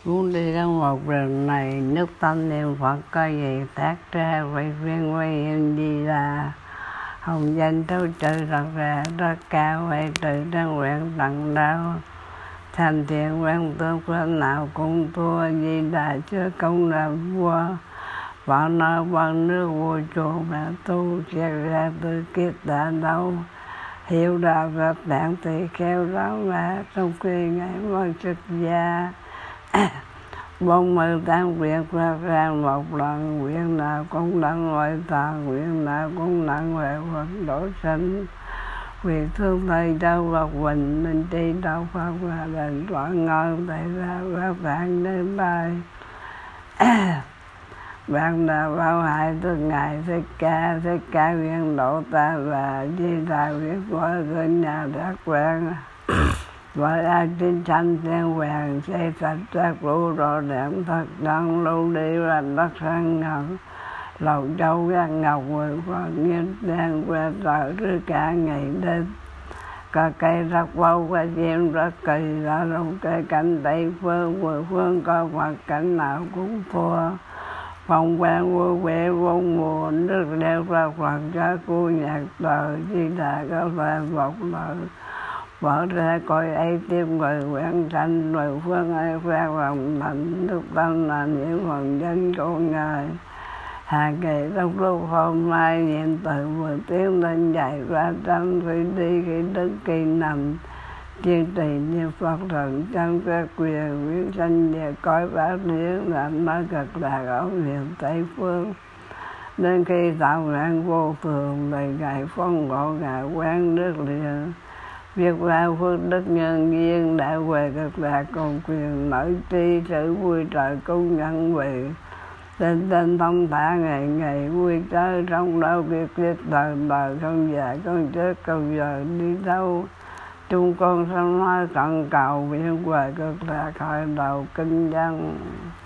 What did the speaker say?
Muốn đi ra một rừng này, nước tâm niệm Phật có gì tác ra, quay viên quay em đi ra. Hồng danh thấu trời thật ra, rất cao quay từ trong nguyện tận đau. Thành thiện quan tương phước nào cũng thua, di đà chưa công là vua. Vào nơi bằng nước vua chùa mà tu, xét ra từ kiếp đã đâu. Hiểu đạo rất đảng thì khéo ráo mà, trong khi ngày mới xuất gia. 48 nguyện phát ra một lần, nguyện nào cũng đặng ngoại tạng, nguyện nào cũng đặng huệ Phật độ sinh. Nguyện thương thầy đâu Phật Huỳnh, nên tri đâu Phật và đền toán ngon, thầy ra các bạn đến bài. Bạn nào bao hại từ Ngài Thích Ca nguyện độ ta và di đà nguyện gọi người nhà đắc quen. Bởi ai tin sanh thiên hoàng, xây sạch các lũ rõ đẹp thật đăng lưu đi và đất sang ngọc. Lầu châu các ngọc người Phật nhiên đen que trời rư cả ngày đêm. Có cây rất bao, có chim rất kỳ, ra trong cây cảnh Tây phương, mười phương có Phật cảnh nào cũng thua. Phong quan vui vẻ vô mùa, nước đeo ra Phật cho cu nhạc đời, di đà có thể một lời. Mở ra coi ấy tiếp người quen sanh, mười phương ấy phát lòng thành, đức tâm là những phần danh của Ngài. Hàng ngày trong lúc hôm nay niệm từ 10 tiếng lên dạy ra trăm, khi đi khi đứng khi nằm. Kiên trì niệm Phật thần trong các quyền quyến sanh về cõi bát niết làm mới cực lạc ở miền Tây phương. Đến khi tạo ngàn vô thường, lời Ngài phong ngộ Ngài quen nước liền. Việc lao phước đức nhân duyên đã về cực lạc còn quyền nổi tri sự vui trời công nhân về. Tên thông thả ngày ngày vui chơi trong đâu việc việc đời đời không già không chết không giờ đi đâu. Chúng con sanh nói cận cầu nguyện về cực lạc khỏi đầu kinh văn.